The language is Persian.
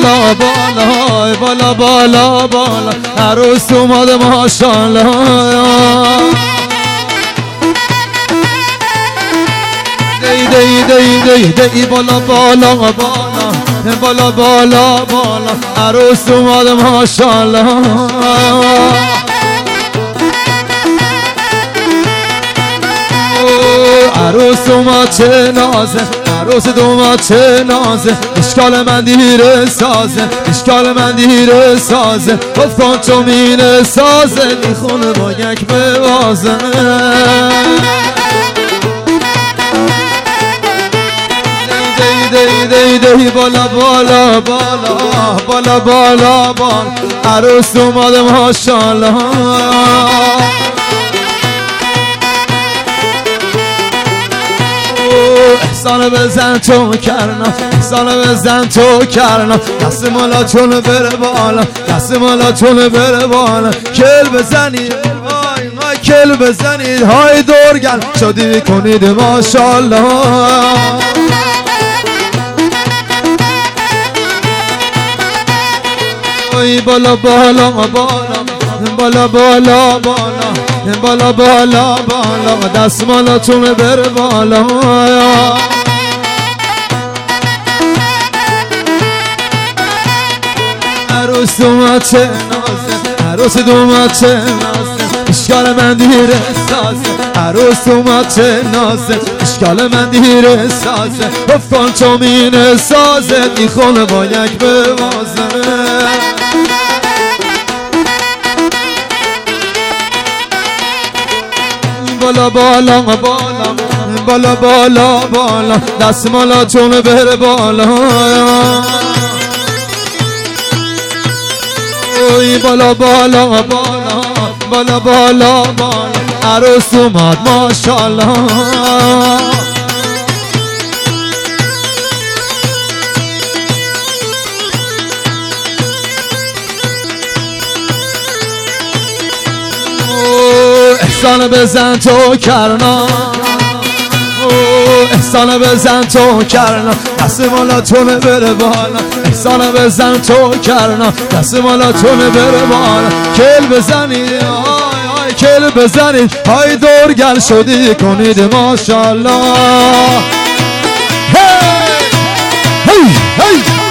بالا بالا بالا بالا بالا عروس اومده ماشاءالله دی دی دی دی دی بالا بالا بالا بالا بالا بالا عروس اومده ماشاءالله عروس اومد چه نازه عروس اومد چه نازه اشکال من دیره سازه اشکال من دیره سازه گفتم تو مینه سازه میخونه با یک بوازه دی دی دی بالا بالا بالا بالا بالا بالا عروس اومده ماشاءالله احسان بزن تو کرنا احسان بزن تو کرنا دست مالا چون بره بالا دست مالا چون بره بالا کل بزنید های کل بزنید های دورگل شادی کنید ماشاءالله بالا بالا بالا بالا بالا بالا بالا بالا بالا دست مالاتون بره بالا عروس اومد چه نازه عروس اومد چه نازه اشکال من دیره سازه عروس اومد چه نازه اشکال من دیره سازه گفتم تو مینه سازه میخونه با یک بوازه بالا بالا بالا بالا بالا بالا دست مالا چون بره بالا بالا بالا بالا بالا بالا بالا عروس اومد ماشاءالله احسان بزن تو کرنا احسان بزن تو کرنا دست مالاتون بره بالا احسان بزن تو کرنا دست مالاتون بره بالا کل بزنید آی کل بزنید های دورگل شدی کنید ماشاءالله هی هی هی